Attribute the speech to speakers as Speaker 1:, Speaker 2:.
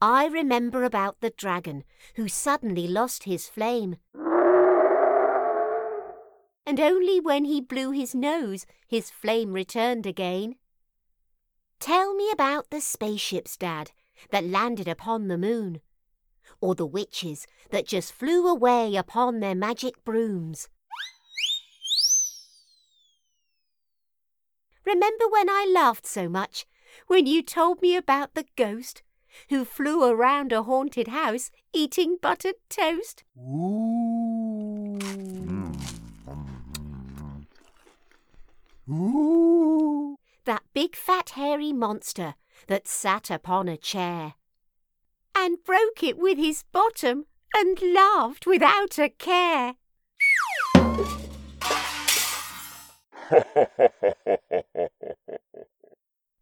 Speaker 1: I remember about the dragon who suddenly lost his flame. And only when he blew his nose his flame returned again. Tell me about the spaceships, Dad, that landed upon the moon, or the witches that just flew away upon their magic brooms. Remember when I laughed so much when you told me about the ghost who flew around a haunted house eating buttered toast?
Speaker 2: Ooh. Ooh.
Speaker 1: That big fat hairy monster that sat upon a chair and broke it with his bottom and laughed without a care.